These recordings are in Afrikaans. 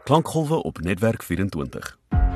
Klankgolwe op Netwerk 24.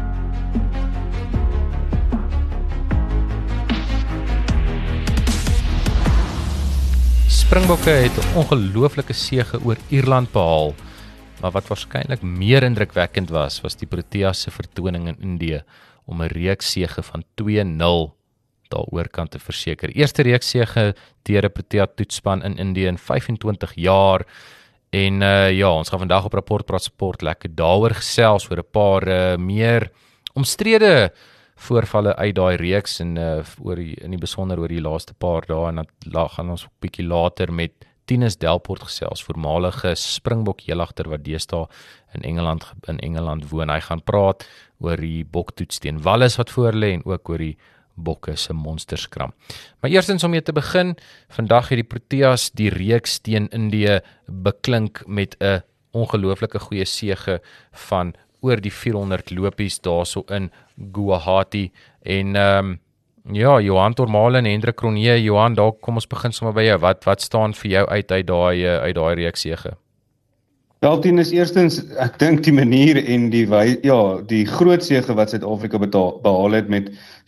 Springbokke het 'n ongelooflike sege oor Ierland behaal, maar wat waarskynlik meer indrukwekkend was die Proteas se vertoning in Indië om 'n reekssege van 2-0 daaroor kan te verseker. Eerste reekssege deur 'n Protea toetsspan in Indië in 25 jaar. En ons gaan vandag op Rapport Praat Sport lekker daaroor gesels oor 'n paar meer omstrede voorvalle uit daai reeks en in die besonder oor die laaste paar dae, en dan gaan ons 'n bietjie later met Tinus Delport gesels, voormalige Springbok heelagter wat deesdae in Engeland woon. Hy gaan praat oor die boktoets teen Wallis wat voorlê en ook oor die Bokke se monsterskram. Maar eerstens om mee te begin, vandag het die Proteas die reeks teen Indië beklink met 'n ongelooflike goeie sege van oor die 400 lopies daarso in Guwahati. En Johan Tormale en Hendrik Cronje. Johan, daar kom ons begin sommer by jou. Wat staan vir jou uit daai reekssege? Wel, Tinus, eerstens, ek dink die manier en die groot sege wat Suid-Afrika behaal het met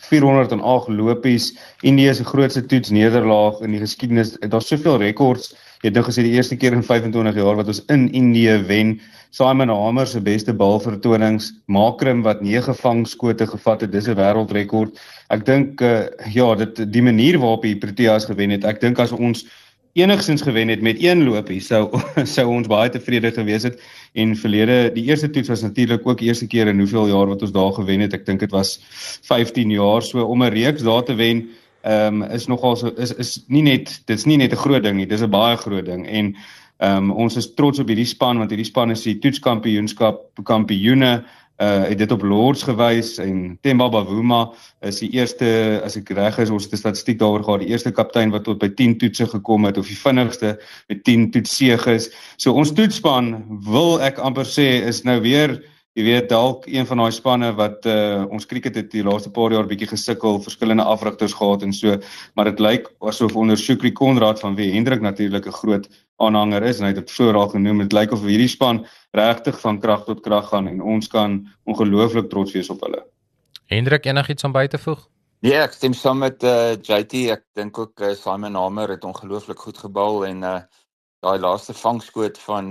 408 lopies, Indië se grootste toetsnederlaag in die geskiedenis. Daar's soveel rekords. Jy het nou gesê die eerste keer in 25 jaar wat ons in Indië wen. Simon Hamer se beste balvertonings, Makrim wat 9 vangskote gevat het, dis 'n wêreldrekord. Ek dink die manier waarop die Proteas gewen het, ek dink as ons enigstens gewen het met 1 lopie, sou ons baie tevrede gewees het. En verlede, die eerste toets was natuurlik ook die eerste keer in hoeveel jaar wat ons daar gewen het. Ek dink dit was 15 jaar, so om 'n reeks daar te wen, is nogal so, is nie net 'n groot ding nie, dis 'n baie groot ding. En ons is trots op hierdie span, want hierdie span is die toetskampioene, het dit op Lords gewys, en Themba Bavuma is die eerste, as ek reg is, ons het 'n statistiek daaroor gehad, die eerste kaptein wat tot by 10 toetse gekom het, of die vinnigste met 10 toetsseges. So ons toetsspan, wil ek amper sê, is nou weer, jy weet, dalk een van daai spanne wat ons cricket het die laaste paar jaar bietjie gesukkel, verskillende afrigters gehad en so, maar dit lyk asof onder Shukri Konrad, van wie Hendrik natuurlik 'n groot aanhanger is, en hy het dit vroeër al genoem, dit lyk of hierdie span regtig van krag tot krag gaan, en ons kan ongelooflik trots wees op hulle. Hendrik, enigiets om by te voeg? Ja, ek stem saam met JT, ek dink ook Simon Hamer het ongelooflik goed gebal, en daai laaste vangskoot van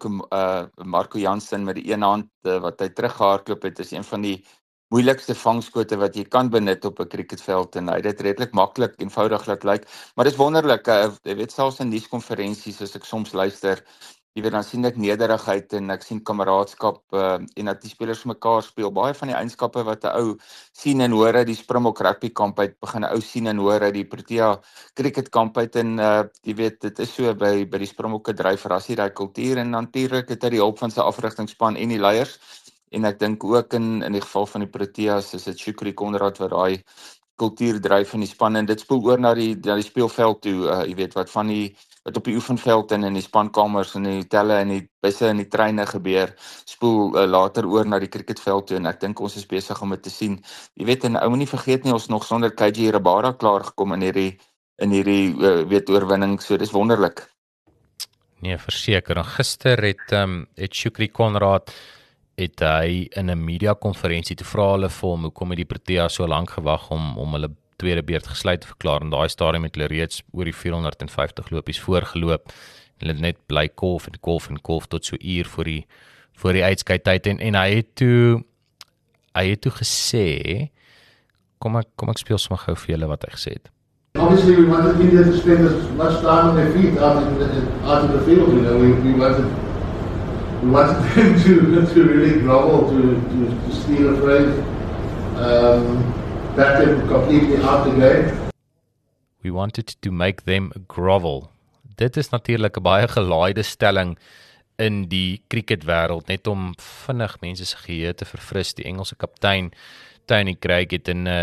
Marco Jansen met die een hand wat hy teruggehardloop het, is een van die moeilikste vangskote wat jy kan benut op 'n cricketveld, en hy het dit redelik maklik, eenvoudig laat lyk. Maar dis wonderlik, jy weet, selfs in nuuskonferensies as ek soms luister, jy weet, dan sien ek nederigheid en ek sien kameraadskap en dat die spelers mekaar speel. Baie van die eienskappe wat 'n ou sien en hoor uit die Springbok rugby kamp uit, begin 'n ou sien en hoor uit die Protea cricket kamp uit, en jy weet, dit is so by die Springbokke dryf rassie daai kultuur, en natuurlik het hy die hulp van sy afrigtingspan en die leiers. En ek dink ook in die geval van die Proteas is dit Shukri Konrad wat daai kultuur dryf in die span, en dit spoel oor na die speelveld toe, jy weet, wat op die oefenveld en in die spankamers en die hotelle en die busse en die treine gebeur, spoel later oor na die cricketveld toe, en ek dink ons is besig om dit te sien. Jy weet, en ou moet nie vergeet nie, ons nog sonder KG Rabada klaar gekom in hierdie oorwinning, so dis wonderlik. Nee, verseker. En gister het Shukri Konrad het hy in 'n media konferensie te vra hulle vir hom, hoekom het die Protea so lank gewag om hulle tweede beurt gesluit te verklaar, en daai stadium het hulle reeds oor die 450 lopies voorgeloop. Hulle het net bly kolf tot so uur voor die uitskytyd, en hy het toe gesê, kom ek speel sommer gou vir julle wat hy gesê het. Obviously, we wanted India to spend as much time on their feet out in the field. You know, we wanted them to really grovel, to steal a phrase, back them completely out the game. We wanted to make them grovel. Dit is natuurlik 'n baie gelaaide stelling in die cricketwêreld, net om vinnig mense se geheue te verfris. Die Engelse kaptein Tony Craig het in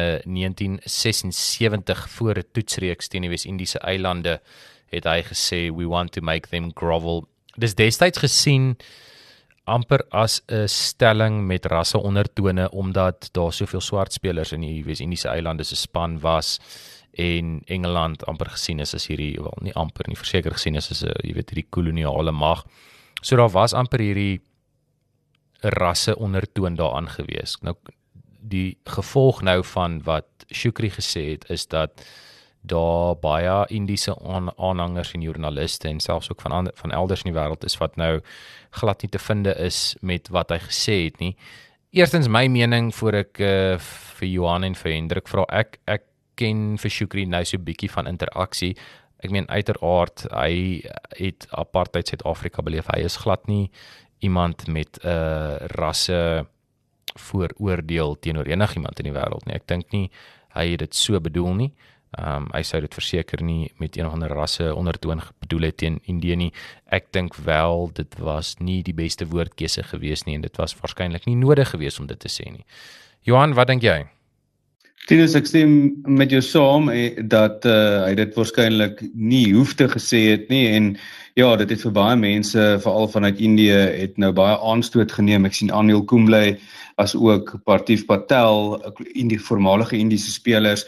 1976 voor 'n toetsreeks teen die Wes-Indiese eilande het hy gesê, we want to make them grovel. Dis destyds gesien amper as 'n stelling met rasse ondertone, omdat daar soveel swart spelers in die Wes-Indiese eilande se span was, en Engeland amper gesien is as hierdie, wel nie amper nie, verseker gesien is as 'n, jy weet, hierdie koloniale mag. So daar was amper hierdie rasse ondertoon daaraan gewees. Nou die gevolg nou van wat Shukri gesê het is dat daar baie Indiese aanhangers en joernaliste en selfs ook van elders in die wêreld is wat nou glad nie te vinde is met wat hy gesê het nie. Eerstens my mening voor ek vir Johan en vir Hendrik vra, ek ken vir Shukri nou so 'n bietjie van interaksie. Ek meen uiteraard hy het apartheid Suid-Afrika beleef. Hy is glad nie iemand met rasse vooroordeel teenoor enigiemand in die wêreld nie. Ek dink nie hy het dit so bedoel nie. Hy sou dit verseker nie met een of ander rasse ondertoon bedoel het teen Indië nie. Ek dink wel dit was nie die beste woordkeuse gewees nie en dit was waarskynlik nie nodig gewees om dit te sê nie. Johan, wat dink jy? Tinus, ek stem met jou saam dat hy dit waarskynlik nie hoef te gesê het nie en ja, dit het vir baie mense, veral vanuit Indië, het nou baie aanstoot geneem. Ek sien Anil Kumble as ook Parthiv Patel, die voormalige Indiese spelers.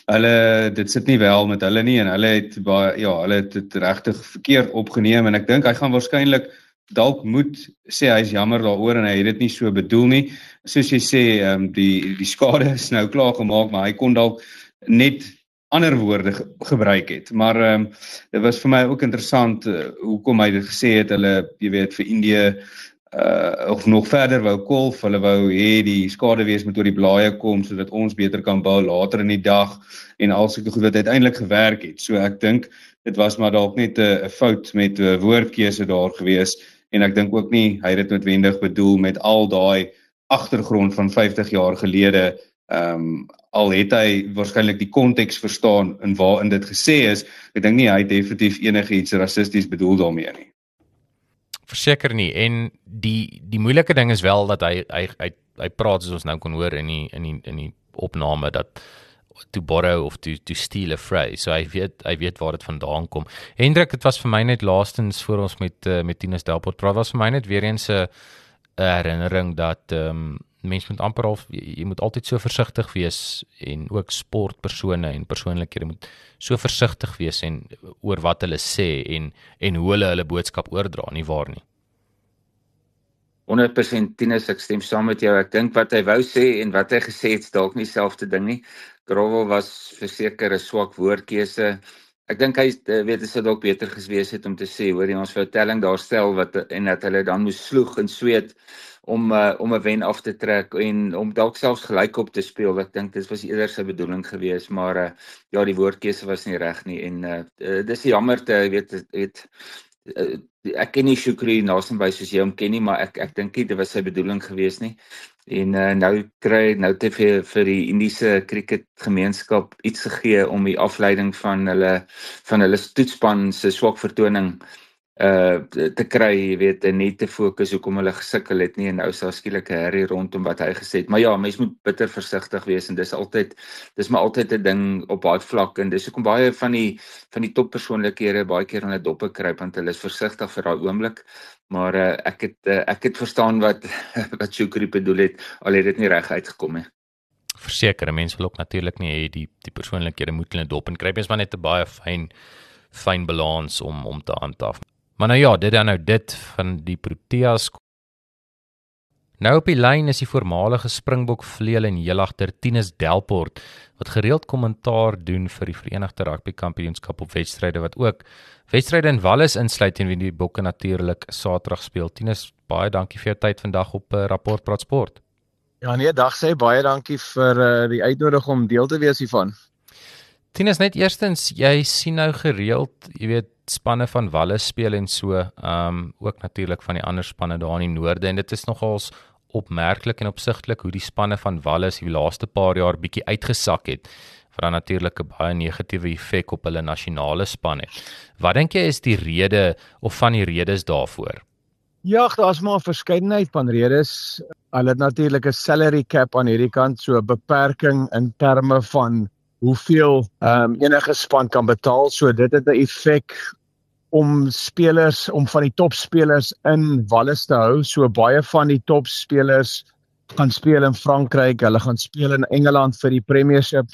Dit sit nie wel met hulle nie en hulle het dit regtig verkeerd opgeneem en ek dink hy gaan waarskynlik dalk moet sê hy is jammer daaroor en hy het dit nie so bedoel nie. Soos jy sê, die skade is nou klaar gemaak, maar hy kon dalk net ander woorde gebruik het. Maar dit was vir my ook interessant hoekom hy dit gesê het, hulle, jy weet, vir Indië of nog verder wou kolf, hulle wou hê die skadewees moet oor die blaaie kom sodat ons beter kan bou later in die dag en al sulke goed wat uiteindelik gewerk het. So ek dink dit was maar dalk net 'n fout met woordkeuse daar gewees en ek dink ook nie hy het dit noodwendig bedoel met al daai agtergrond van 50 jaar gelede. Al het hy waarskynlik die konteks verstaan in waarin dit gesê is, ek dink nie hy het definitief enigiets rassisties bedoel daarmee nie. Verseker nie, en die moeilike ding is wel dat hy praat soos ons nou kon hoor in die opname dat to borrow of to steal a phrase, so hy weet waar dit vandaan kom. Hendrik, dit was vir my net laastens voor ons met Tinus Delport praat, was vir my net weer eens 'n herinnering dat mens moet amper al, jy moet altyd so versigtig wees en ook sportpersone en persoonlikhede moet so versigtig wees en oor wat hulle sê en hoe hulle boodskap oordra, nie waar nie. 100% Tinus, ek stem saam met jou. Ek dink wat hy wou sê en wat hy gesê het, dalk nie dieselfde ding nie. Grovel was verseker 'n swak woordkeuse. Ek dink hy weet dit sou dalk beter gewees het om te sê, hoor jy, ons wou telling daar stel en dat hulle dan moes sloeg en sweet om 'n wen af te trek en om dalk selfs gelyk op te speel. Ek dink dit was eerder sy bedoeling gewees, maar ja, die woordkeuse was nie reg nie en dis jammer te weet ek ken nie Shukri naasby soos jy hom ken nie, maar ek dink nie dit was sy bedoeling gewees nie. En nou te vir die Indiese cricketgemeenskap iets gegee om die afleiding van hulle toetspan se swak vertoning te kry, jy weet, en nie te fokus hoekom hulle gesukkel het nie en nou is daar skielik 'n herrie rondom wat hy gesê het. Maar ja, mens moet bitter versigtig wees en dis maar altyd 'n ding op baie vlak en dis hoekom baie van die toppersoonlikhede baie keer in 'n doppe kruip want hulle is versigtig vir daai oomblik. Maar ek het verstaan wat Shukri bedoel het, al het dit nie reg uitgekom nie. Verseker, mense wil ook natuurlik nie hê die persoonlikhede moet hulle dop en kry mens maar net 'n baie fyn balans om te handhaaf. Maar nou ja, dit van die Proteas. Nou op die lyn is die voormalige Springbok vleuel en heelagter Tinus Delport wat gereeld kommentaar doen vir die Verenigde Rugby Kampioenskap op wedstryde wat ook wedstryde in Wallis insluit en wie die Bokke natuurlik Saterdag speel. Tinus, baie dankie vir jou tyd vandag op Rapport Praat Sport. Ja nee, dag sê baie dankie vir die uitnodiging om deel te wees hiervan. Tinus, net eerstens, jy sien nou gereeld, jy weet, spanne van Wallis speel en so, ook natuurlik van die ander spanne daar in die noorde, en dit is nogals opmerklik en opsigtelik hoe die spanne van Wallis die laaste paar jaar bietjie uitgesak het, wat dan natuurlik 'n baie negatiewe effek op hulle nasionale span het. Wat dink jy is die rede of van die redes daarvoor? Ja, daar's maar 'n verskeidenheid van redes. Hulle het natuurlik 'n salary cap aan hierdie kant, so 'n beperking in terme van hoeveel enige span kan betaal, so dit het 'n effek om van die topspelers in Wallis te hou, so baie van die topspelers gaan speel in Frankryk, hulle gaan speel in Engeland vir die Premiership,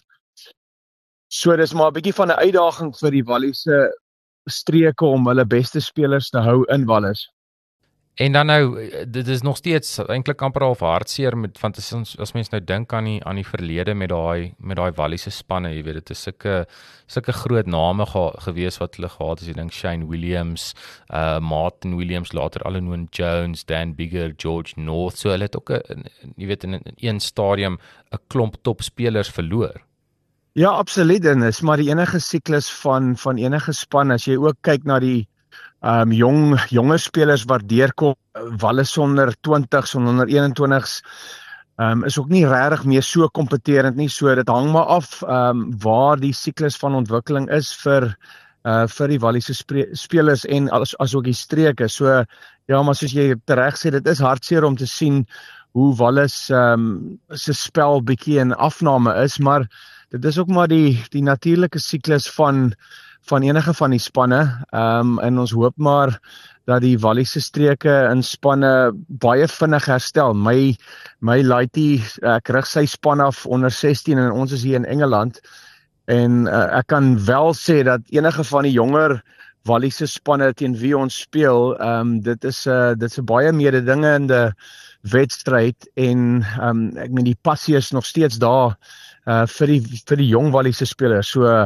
so dis maar 'n bietjie van 'n uitdaging vir die Walliese streke om hulle beste spelers te hou in Wallis. En dan nou, dit is nog steeds eintlik amper half hartseer met want as mens nou dink aan die verlede met daai Walliese spanne, jy weet dit is sulke groot name gewees wat hulle gehad het, as jy dink Shane Williams, Martin Williams, later Alun Jones, Dan Biggar, George North, so hulle het ook jy weet in een stadium 'n klomp topspelers verloor. Ja, absoluut, en is maar die enige siklus van enige span as jy ook kyk na die jonge spelers wat deurkom, Wallis sonder 20s, sonder 21s, is ook nie regtig meer so kompeterend nie, so dit hang maar af waar die siklus van ontwikkeling is vir die Walliese spelers en as ook die streke. So ja, maar soos jy tereg sê, dit is hartseer om te sien hoe Wallis se spel bietjie in afname is, maar dit is ook maar die natuurlike siklus van enige van die spanne, en ons hoop maar dat die Walliese streke in spanne baie vinnig herstel. My Laiti, ek rig sy span af onder 16 en ons is hier in Engeland, en ek kan wel sê dat enige van die jonger Walliese spanne teen wie ons speel, dit is 'n baie mededingende wedstryd, en ek meen die passie is nog steeds daar vir die jong Walliese spelers, so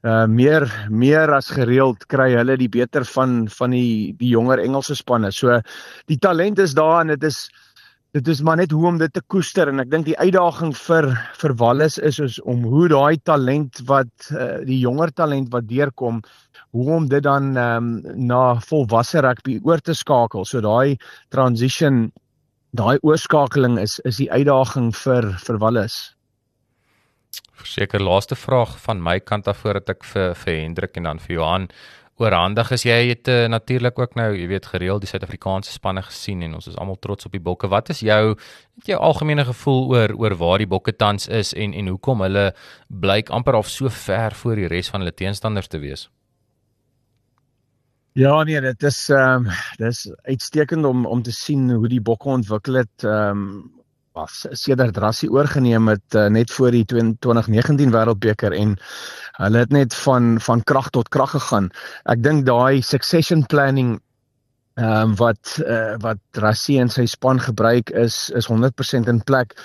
meer as gereeld kry hulle die beter van die jonger Engelse spanne, so die talent is daar, en dit is maar net hoe om dit te koester, en ek dink die uitdaging vir Wallis is om hoe daai talent die jonger talent wat deurkom, hoe om dit dan na volwasse rugby oor te skakel, so daai transition, daai oorskakeling is die uitdaging vir Wallis. Verseker, laaste vraag van my kant af voordat ek vir Hendrik en dan vir Johan oorhandig is. Jy het natuurlik ook nou, jy weet, gereeld die Suid-Afrikaanse spanne gesien en ons is almal trots op die Bokke. Wat is jou algemene gevoel oor waar die Bokke tans is en hoekom hulle blyk amper of so ver voor die res van hulle teenstanders te wees? Ja, nee, dit is uitstekend om te sien hoe die Bokke ontwikkel het, sedert Rassie oorgeneem het net voor die 2019 Wêreldbeker, en hulle het net van krag tot krag gegaan. Ek dink daai succession planning wat Rassie en sy span gebruik is 100% in plek.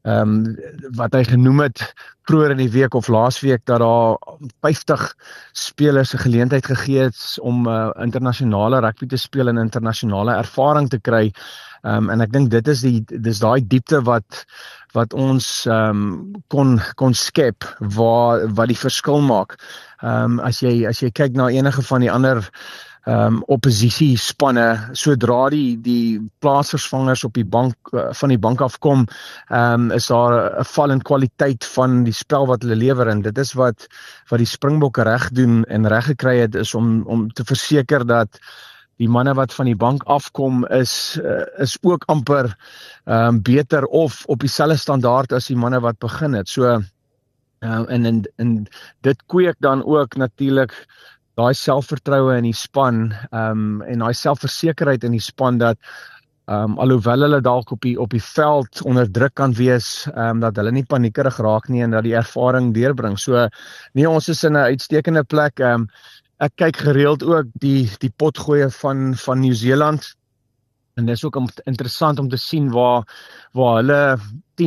Wat hy genoem het vroeër in die week of laasweek, dat daar 50 spelers 'n geleentheid gegee het om internasionale rugby te speel en internasionale ervaring te kry. En ek dink dit is daai diepte wat ons kon skep wat die verskil maak. As jy kyk na enige van die ander oppositie spanne, sodra die plaasvervangers op die bank van die bank afkom, is daar 'n val in kwaliteit van die spel wat hulle lewer, en dit is wat die Springbokke reg doen en reg gekry het, is om te verseker dat die manne wat van die bank afkom is ook amper beter of op dieselfde standaard as die manne wat begin het. So en dit kweek dan ook natuurlik daai selfvertroue in die span, en daai selfversekerheid in die span dat alhoewel hulle dalk op die veld onder druk kan wees, dat hulle nie paniekerig raak nie en dat die ervaring deurbring. So nee, ons is in 'n uitstekende plek. Ek kyk gereeld ook die potgoeie van Nieu-Seeland, en dis ook interessant om te sien waar hulle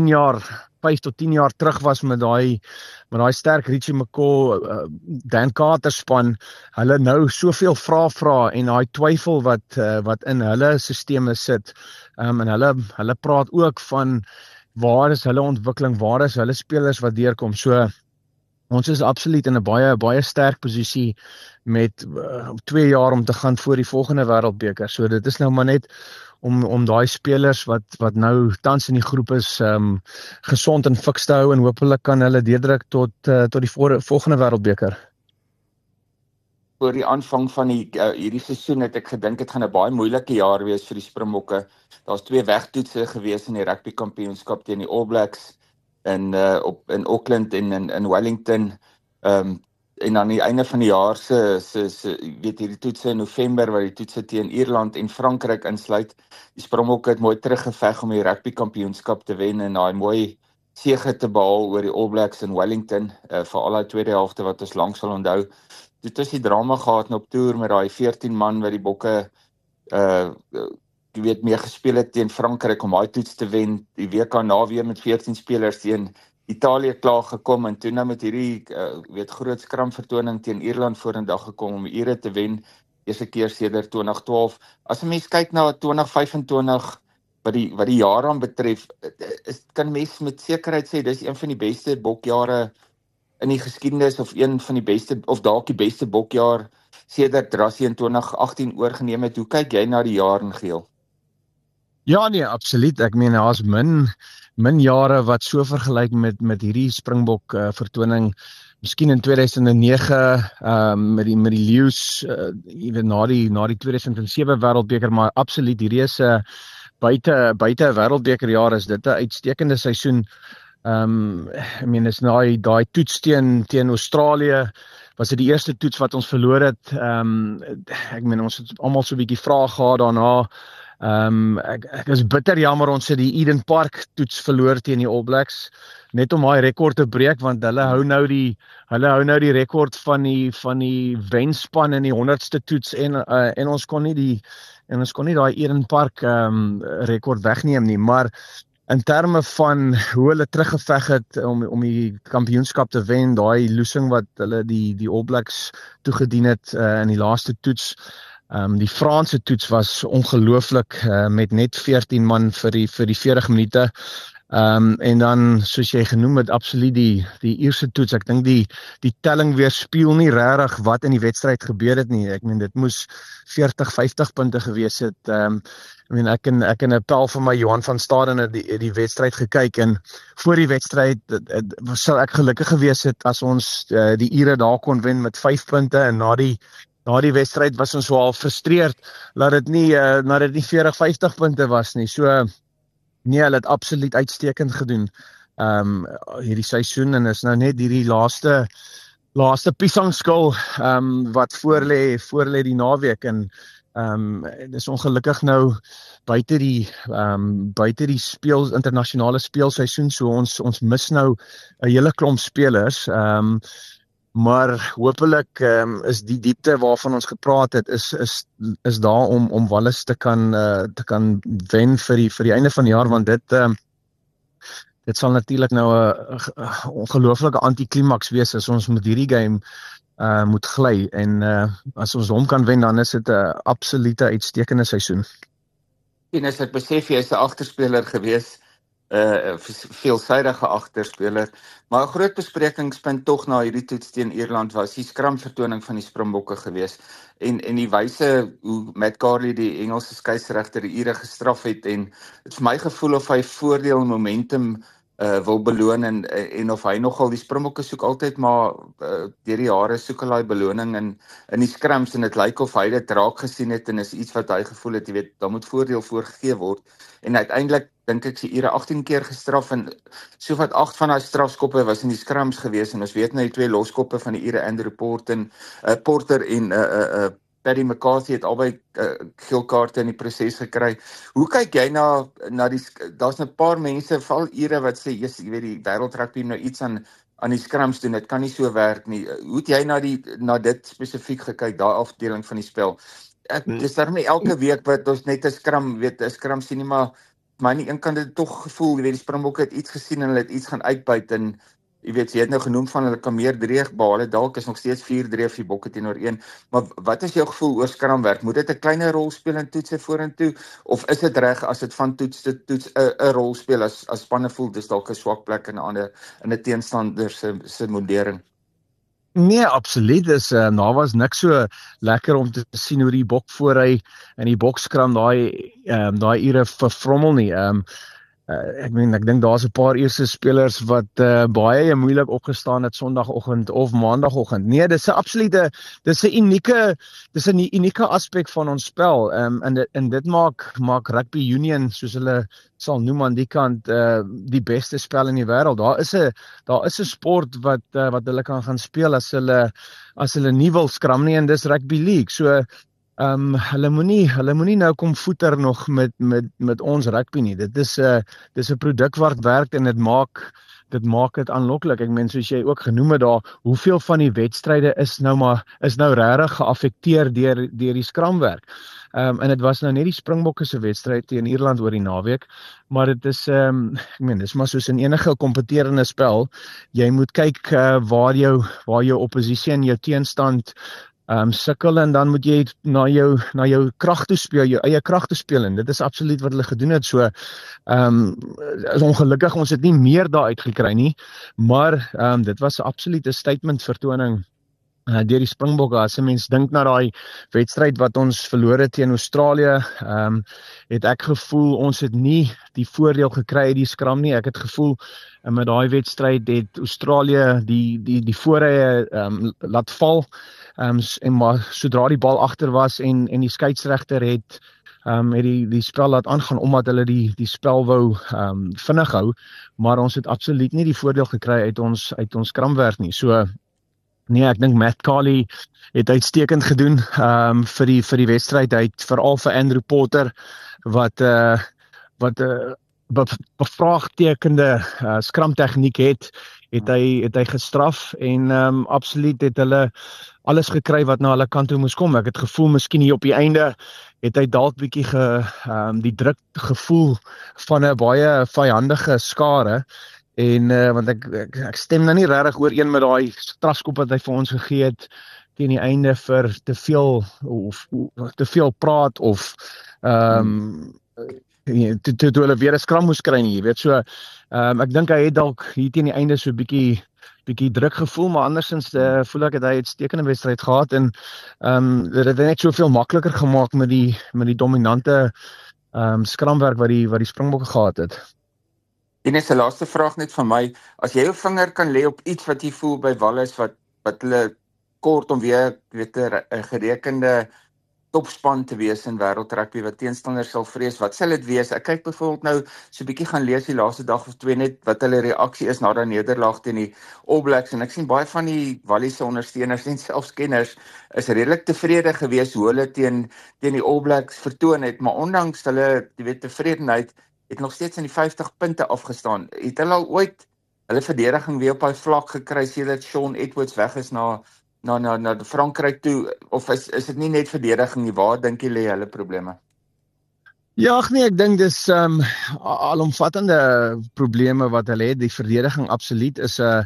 5 tot 10 jaar terug was met daai sterk Richie McCaw, Dan Carter span, hulle nou soveel vra en daai twyfel wat in hulle sisteme sit, en hulle praat ook van waar is hulle ontwikkeling, waar is hulle spelers wat deurkom. So ons is absoluut in 'n baie sterk posisie met 2 jaar om te gaan voor die volgende Wêreldbeker. So dit is nou maar net om daai spelers wat nou tans in die groep is, gesond en fiks te hou, en hopelik kan hulle deurdruk tot die volgende Wêreldbeker. Voor die aanvang van hierdie seisoen het ek gedink dit gaan 'n baie moeilike jaar wees vir die Springbokke. Daar's 2 wegtoetse gewees in die rugby kampioenskap teen die All Blacks in Auckland en in Wellington. En aan die einde van die jaar hierdie toetse in November wat die toetse teen Ierland en Frankryk insluit. Die Springbokke het mooi teruggeveg om die rugby kampioenskap te wen en daai mooi sege te behaal oor die All Blacks in Wellington, vir al die tweede helfte wat ons lank sal onthou. Dit is die drama gehad op toer met daai 14 man wat die Bokke jy weet mee gespeel het teen Frankryk om daai toets te wen, die WK na weer met 14 spelers teen Italië klaar gekom en toe nou met hierdie weet groot skram vertoning teen Ierland vorendag gekom om Ire te wen, eerste keer sedert 2012. As 'n mens kyk na 2025 wat die jaar aan betref, kan mens met sekerheid sê dis een van die beste bokjare in die geskiedenis of een van die beste of dalk die beste bokjaar sedert Rassie in 2018 oorgeneem het. Hoe kyk jy na die jaar in geheel? Ja nee, absoluut. Ek meen daar's min jare wat so vergelyk met hierdie Springbok vertoning. Miskien in 2009 met die Lions jy weet na die 2007 Wêreldbeker, maar absoluut hierdie is buite 'n Wêreldbekerjaar is dit 'n uitstekende seisoen. Ek meen is daai toets teen Australië was dit die eerste toets wat ons verloor het. Ek meen ons het almal so 'n bietjie vrae gehad daarna. Ek is bitter jammer ons het die Eden Park toets verloor teen die All Blacks net om daai rekord te breek, want hulle hou nou die rekord van die wenspan in die 100ste toets en ons kon nie daai Eden Park rekord wegneem nie, maar in terme van hoe hulle teruggeveg het om die kampioenskap te wen, daai losing wat hulle die All Blacks toegedien het in die laaste toets. Die Franse toets was ongelooflik met net 14 man vir die 40 minute. En dan soos jy genoem het, absoluut die Ierse toets. Ek dink die telling weerspieël nie regtig wat in die wedstryd gebeur het nie. Ek meen dit moes 40-50 punte gewees het. Ek in 'n appel van my Johan van Staden het die wedstryd gekyk en voor die wedstryd sou ek gelukkig gewees het as ons die Ire daar kon wen met 5 punte en na die wedstryd was ons wel frustreerd dat dit nie 40-50 punte was nie. So nee, hulle het absoluut uitstekend gedoen hierdie seisoen en is nou net hierdie laaste piesangskil wat voor lê die naweek en dis ongelukkig nou buite die internasionale speelseisoen, so ons mis nou 'n hele klomp spelers. Maar hopelik is die diepte waarvan ons gepraat het is daar om Wallis te kan wen vir die einde van die jaar, want dit sal natuurlik nou 'n ongelooflike antiklimaks wees as ons met hierdie game moet gly en as ons hom kan wen dan is dit 'n absolute uitstekende seisoen. En as ek besef jy is 'n agterspeler gewees, veelsidige agterspeler, maar 'n groot besprekingspunt tog na hierdie toets teen Ierland was die skramvertoning van die Springbokke gewees en die wyse hoe Matt Carley die Engelse skeieregter die Ire gestraf het en dit vir my gevoel of hy voordeel en momentum wil beloon en of hy nogal die Springbokke soek altyd maar deur die jare soek hulle daai beloning in die skrams en dit lyk of hy dit raak gesien het en is iets wat hy gevoel het, jy weet, daar moet voordeel voorgegee word en uiteindelik dink ek sy Ire 18 keer gestraf en sowat 8 van daai strafskoppe was in die skrams gewees en ons weet nou die 2 loskoppe van die Ire Andrew Porter en Paddy McCarthy het albei geel kaarte in die proses gekry. Hoe kyk jy na daar's 'n paar mense, veral Ire wat sê, jy weet die wêreldrugby nou iets aan die skrams doen, dit kan nie so werk nie. Hoe het jy na dit spesifiek gekyk, daai afdeling van die spel? Dis daarmee elke week wat ons net 'n skram sien nie, maar my nie een kant het tog gevoel, jy weet die Springbokke het iets gesien en hulle het iets gaan uitbuit en jy weet, jy het nou genoem van hulle kan meer dreig behaal, dalk is nog steeds 4 dreig vir bokke teenoor 1, maar wat is jou gevoel oor skramwerk? Moet dit 'n kleiner rol speel in toetse vorentoe of is dit reg as dit van toets tot toets 'n rol speel as spanne voel dis dalk 'n swak plek in 'n teenstander se modering? Nee, absoluut. Daar was niks so lekker om te sien hoe die bok voor hy in die bokskram daai Ire vervrommel nie. Ek dink daar's 'n paar eerste spelers wat baie moeilik opgestaan het Sondagoggend of Maandagoggend. Nee, dis 'n unieke aspek van ons spel. En dit maak rugby union, soos hulle sal noem aan die kant, die beste spel in die wêreld. Daar is 'n sport wat hulle kan gaan speel as hulle nie wil skram nie, en dis rugby league. So hulle moenie nou kom voeter nog met ons rugby nie. Dit is 'n produk wat werk en dit dit maak dit aanloklik. Ek meen soos jy ook genoem het daar, hoeveel van die wedstryde is nou regtig geaffekteer deur die skramwerk. En dit was nou net die Springbokke se wedstryd teen Ierland oor die naweek, maar dit is ek meen dis maar soos in enige kompeterende spel, jy moet kyk waar jou oppositie en jou teenstand sukkel en dan moet jy na jou krag toe speel, jou eie krag toe speel en dit is absoluut wat hulle gedoen het. So is ongelukkig ons het nie meer daar uitgekry nie, maar dit was 'n absolute statement vertoning deur die Springbokke. As 'n mens dink na daai wedstryd wat ons verloor het teen Australië, het ek gevoel ons het nie die voordeel gekry uit die skram nie. Ek het gevoel met daai wedstryd het Australië die voorrye laat val. En maar sodra die bal agter was en die skeieregter het die spel laat aangaan omdat hulle die spel wou vinnig hou, maar ons het absoluut nie die voordeel gekry uit ons skramwerk nie. So nee, ek dink Matt Carley het uitstekend gedoen vir die wedstryd. Hy het veral vir Andrew Potter wat bevraagtekende skramtegniek het hy gestraf en absoluut het hulle alles gekry wat na hulle kant toe moes kom. Ek het gevoel miskien hier op die einde het hy dalk bietjie die druk gevoel van 'n baie vyandige skare en want ek stem nou nie regtig ooreen met daai strafskop wat hy vir ons gegee het teen die einde vir te veel praat of toe hulle weer 'n skram moes kry nie, jy weet. So ek dink hy het dalk hier teen die einde so bietjie druk gevoel, maar andersins voel ek dat hy 'n uitstekende wedstryd gehad en dit het net soveel makliker gemaak met die dominante skramwerk wat die Springbokke gehad het. En is 'n laaste vraag net van my, as jy jou vinger kan lê op iets wat jy voel by Wallis wat hulle kort om weer 'n gerekende topspan te wees in wêreldrugby wat teenstanders sal vrees, wat sal dit wees? Ek kyk byvoorbeeld nou so 'n bietjie gaan lees die laaste dag of twee net wat hulle reaksie is na daai nederlaag teen die All Blacks en ek sien baie van die Walliese ondersteuners en selfs kenners is redelik tevrede gewees hoe hulle teen die All Blacks vertoon het, maar ondanks hulle tevredenheid het nog steeds in die 50 punte afgestaan. Het hulle al ooit hulle verdediging weer op daai vlak gekry sedert Shaun Edwards weg is na Frankryk toe, of is dit nie net verdediging nie? Waar dink jy lê hulle probleme? Ja, nee, ek dink dis alomvattende probleme wat hulle het. Die verdediging absoluut is 'n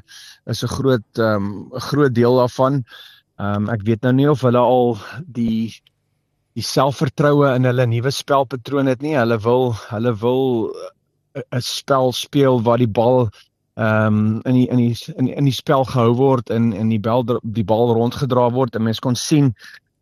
groot deel daarvan. Ek weet nou nie of hulle al die selfvertroue in hulle nuwe spelpatroon het nie. Hulle wil 'n spel speel waar die bal in die spel gehou word en die bal rondgedra word en mens kon sien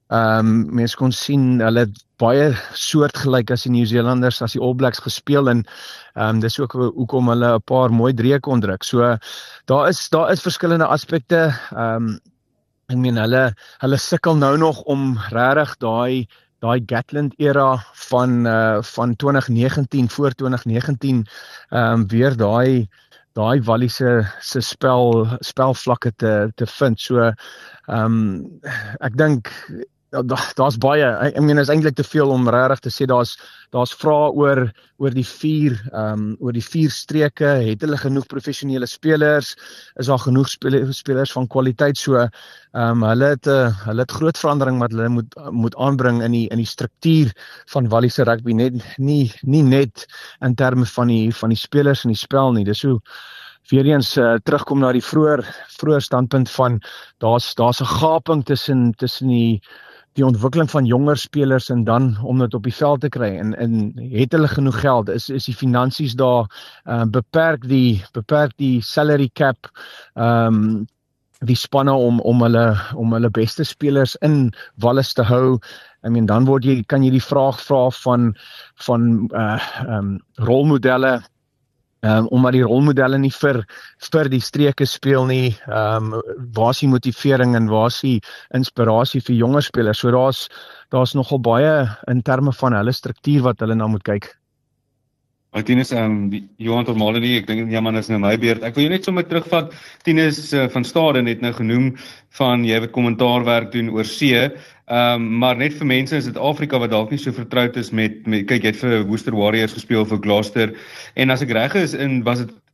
hulle het baie soortgelyk as die Nieu-Zeelanders as die All Blacks gespeel en dis ook hoekom hulle 'n paar mooi drieë kon druk. So daar is verskillende aspekte. Ek meen hulle sukkel nou nog om regtig daai Gatland era van 2019 voor 2019 weer daai Walliese se spelvlakke te vind. So ek dink daar's baie. Ek meen is eintlik te veel om regtig te sê daar's vrae oor die vier streke. Het hulle genoeg professionele spelers? Is daar genoeg spelers van kwaliteit? So hulle het groot verandering wat hulle moet aanbring in die struktuur van Walliese rugby, nie net in terme van die spelers in die spel nie. Dis hoe weer eens terugkom na die vroeër standpunt van daar's 'n gaping tussen die ontwikkeling van jonger spelers en dan om dit op die veld te kry en het hulle genoeg geld, is die finansies daar, beperk die salary cap die spanne om hulle beste spelers in Wallis te hou. I mean, dan kan jy die vraag vra van rolmodelle, omdat die rolmodelle nie vir die streke speel nie, waar is die motivering en waar is die inspirasie vir jonger spelers? So daar's nogal baie in terme van hulle struktuur wat hulle nou moet kyk. Tinus, Johan tot Malenie, ek dink man is nou my beurt. Ek wil jou net sommer terugvat. Tinus van Staden het nou genoem van jy wat kommentaarwerk doen oor see, maar net vir mense in Suid-Afrika wat dalk nie so vertroud is met kyk, jy het vir Worcester Warriors gespeel, vir Gloucester, en as ek reg is, was dit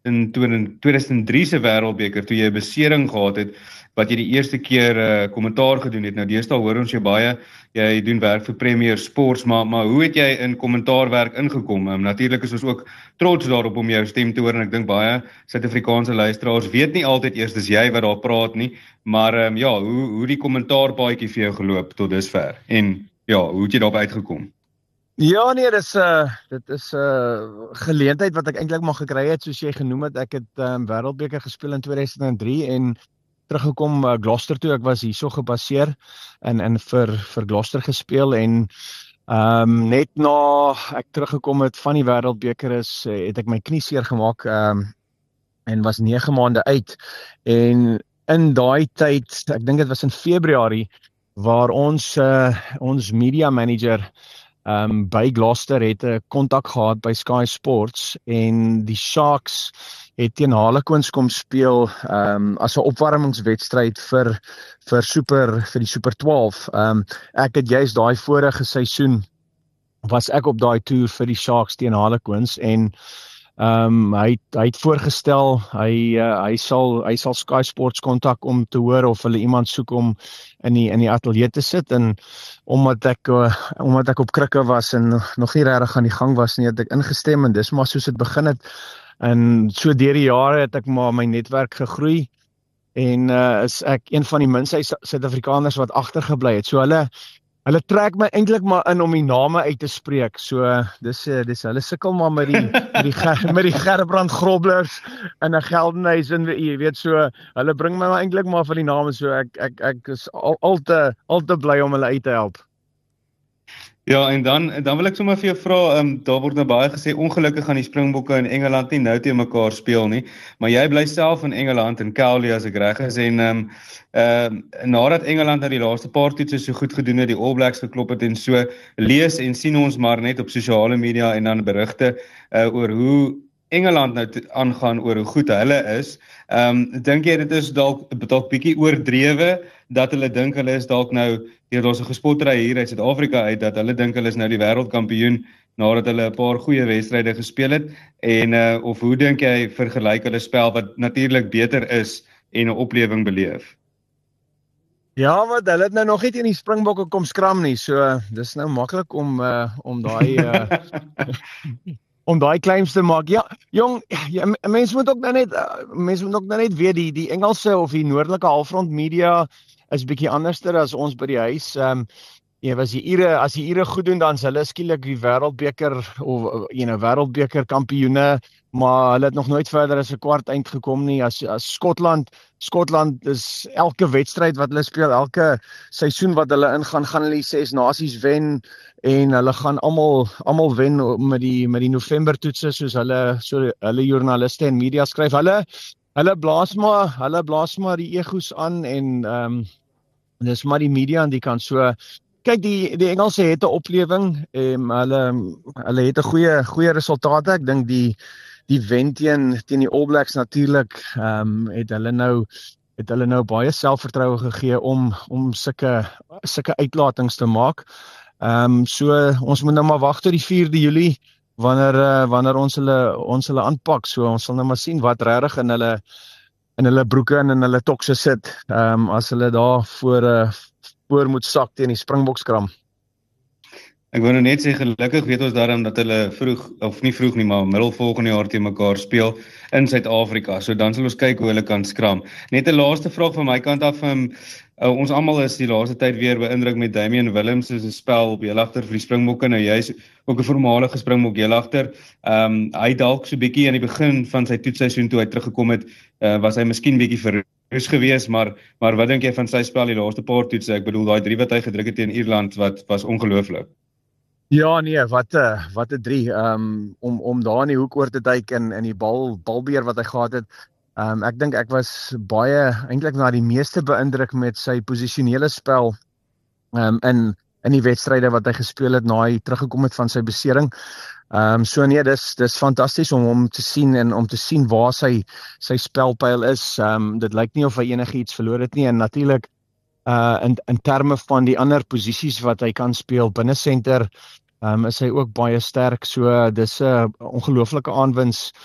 in 2003 se wêreldbeker toe jy 'n besering gehad het wat jy die eerste keer kommentaar gedoen het. Nou deesdae hoor ons jou baie, jy doen werk vir Premier Sports, maar hoe het jy in kommentaarwerk ingekom? Natuurlik is ons ook trots daarop om jou stem te hoor en ek dink baie Suid-Afrikaanse luisteraars weet nie altyd eers dis jy wat daar praat nie, maar hoe die kommentaarpaadjie vir jou geloop tot dusver en hoe het jy daarop uitgekom? Ja nee, dit is 'n geleentheid wat ek eintlik maar gekry het, soos jy genoem het. Ek het wêreldbeker gespeel in 2003 en teruggekom Gloucester toe. Ek was hierso gebaseer en vir Gloucester gespeel en net na ek teruggekom het van die wêreldbeker het ek my knie seer gemaak en was 9 maande uit. En in daai tyd, ek dink dit was in Februarie, waar ons media manager by Gloucester het 'n kontak gehad by Sky Sports en die Sharks het teen Harlequins kom speel as 'n opwarmingswedstryd vir die Super 12. Ek het juist daai vorige seisoen was ek op daai toer vir die Sharks teen Harlequins en hy het voorgestel hy sal Sky Sports kontak om te hoor of hulle iemand soek om in die ateljee te sit en omdat ek op krikke was en nog nie regtig aan die gang was nie, het ek ingestem en dis maar soos dit begin het. En so deur die jare het ek maar my netwerk gegroei en is ek een van die minste Suid-Afrikaners wat agtergebly het. So hulle trek my eintlik maar in om die name uit te spreek. So dis hulle sukkel maar met die Gerbrand Grobblers en 'n Geldenhuys en jy weet so hulle bring my maar eintlik maar vir die name, so ek is al te bly om hulle uit te help. Ja, en dan wil ek sommer vir jou vra, daar word nou baie gesê ongelukkig gaan die Springbokke in Engeland nie nou teen mekaar speel nie, maar jy bly self in Engeland in Cowley as ek reg is en nadat Engeland nou die laaste paar toetse so goed gedoen het, die All Blacks geklop het en so, lees en sien ons maar net op sosiale media en dan berigte oor hoe Engeland nou aangaan oor hoe goed hulle is. Dink jy dit is dalk bietjie oordrewe dat hulle dink hulle is dalk nou daar's 'n gespottery hier uit Suid-Afrika uit dat hulle dink hulle is nou die wêreldkampioen nadat hulle 'n paar goeie wedstryde gespeel het en of hoe dink jy vergelyk hulle spel wat natuurlik beter is en 'n oplewing beleef? Ja, maar hulle het nou nog nie teen die Springbokke kom skram nie, so dis nou maklik om daai om daai claims te maak. Ja, jong, mense moet ook nou net weet die Engelse of die noordelike halfrond media is bietjie anderster as ons by die huis. As die Ire goed doen dan is hulle skielik die wêreldbeker of wêreldbeker kampioene, maar hulle het nog nooit verder as 'n kwart eind gekom nie. As Skotland is elke wedstryd wat hulle speel, elke seisoen wat hulle ingaan, gaan hulle die 6 nasies wen en hulle gaan almal wen met die November toetse soos hulle joernaliste en media skryf. Hulle blaas maar die egos aan en dis maar die media aan die kant. So kyk, die Engelse het 'n oplewing en hulle het 'n goeie resultate. Ek dink die wen teen die All Blacks natuurlik het hulle nou baie selfvertroue gegee om sulke uitlatings te maak. So ons moet nou maar wag tot die 4de Julie wanneer ons hulle aanpak. So ons sal nou maar sien wat regtig in hulle broeke en in hulle tokse sit as hulle daar voor moet sak teen die Springboks-kram. Ek wou nou net sê gelukkig weet ons daarom dat hulle vroeg nie, maar middel volgende jaar teen mekaar speel in Suid-Afrika. So dan sal ons kyk hoe hulle kan skram. Net 'n laaste vraag van my kant af. Ons almal is die laaste tyd weer beïndruk met Damian Williams se spel op heelagter vir die Springbokke. Nou jy's ook 'n voormalige Springbok heelagter. Hy dalk so bietjie aan die begin van sy toetseisoen toe hy teruggekom het, was hy miskien bietjie verroes geweest, maar wat dink jy van sy spel die laaste paar toetse? Ek bedoel daai 3 wat hy gedruk het teen Ierland wat was ongelooflik. Ja nee, wat 'n 3 om daar in die hoek oor te duik en die balbeer wat hy gehad het. Ek dink ek was eintlik na die meeste beïndruk met sy posisionele spel in die wedstryde wat hy gespeel het na hy teruggekom het van sy besering. So nee, dis fantasties om hom te sien en om te sien waar sy spelpyl is. Dit lyk nie of hy enigiets verloor het nie en natuurlik in terme van die ander posisies wat hy kan speel binne senter, is hy ook baie sterk. So dis 'n ongelooflike aanwins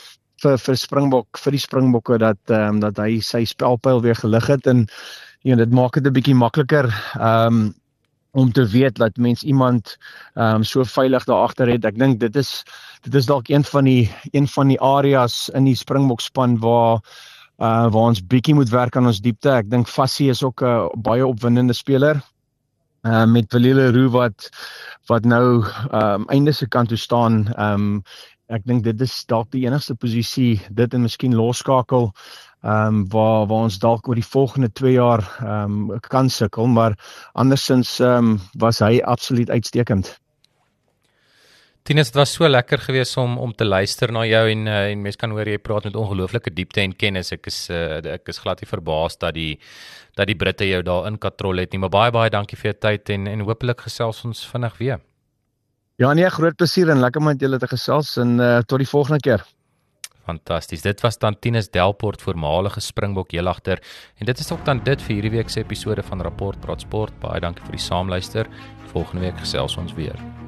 vir Springbok, vir die Springbokke dat hy sy spelpyl weer gelig het en dit maak dit 'n bietjie makliker om te weet dat mens iemand so veilig daar agter het. Ek dink dit is dalk een van die areas in die Springbok span waar ons bietjie moet werk aan ons diepte. Ek dink Fassie is ook 'n baie opwindende speler. Met Valile Roux wat nou einde se kant toe staan. Ek dink dit is dalk die enigste posisie, dit en miskien losskakel, waar ons dalk oor die volgende 2 jaar kan sukkel, maar andersins was hy absoluut uitstekend. Tinus, dit was so lekker geweest om te luister na jou en mens kan hoor jy praat met ongelooflike diepte en kennis. Ek is glad nie verbaas dat die Britte jou daar in katrol het nie, maar baie dankie vir jou tyd en hopelik gesels ons vinnig weer. Ja nee, groot plesier en lekker om met julle te gesels en tot die volgende keer. Fantasties. Dit was dan Tinus Delport, voormalige Springbok heelagter. En dit is ook dan dit vir hierdie week se episode van Rapport Praat Sport. Baie dankie vir die saamluister. Volgende week gesels ons weer.